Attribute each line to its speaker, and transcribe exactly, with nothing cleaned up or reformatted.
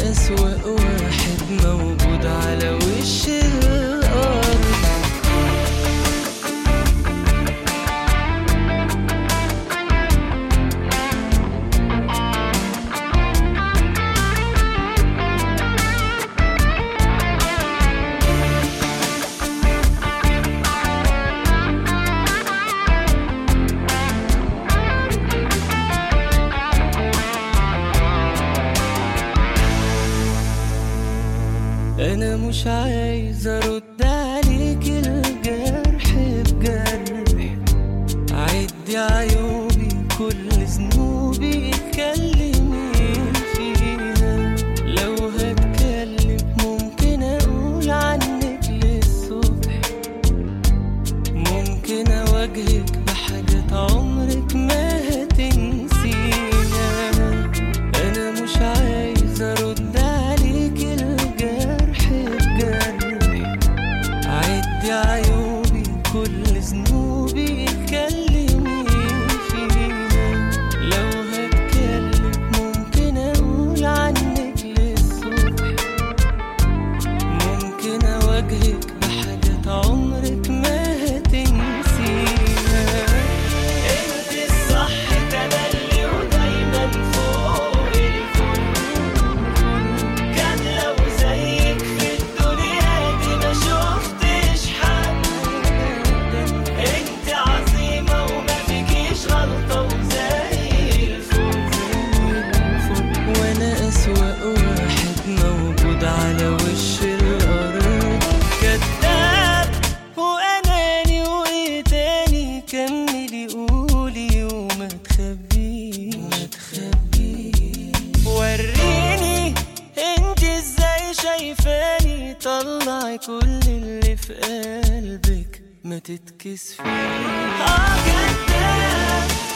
Speaker 1: أسوأ واحد موجود على وش الأرض. أنا مش عايز أرد عليك الجرح بجرح، عدي عيوبي كل ذنوبي اتكلمي فيها. لو هتكلم ممكن أقول عنك للصبح، ممكن أواجهك بحاجات عمرك ما هتنسيها. أنا مش عايز أرد عليك عيوبي كل ذنوبي اتكلمي فيها. لو هتكلم ممكن اقول عنك للصبح، ممكن اواجهك بحاجات عمرك ما هتنسيها. انت الصح تملي ودايما فوق الكل، كان لو زيك في الدنيا دي ما شفت على وش الأرض. كذاب وأناني وإيه تاني، كملي قولي وما تخبيش ما تخبيش. وريني انت ازاي شايفاني، طلعي كل اللي في قلبك ما تتكسفيش. اه كذاب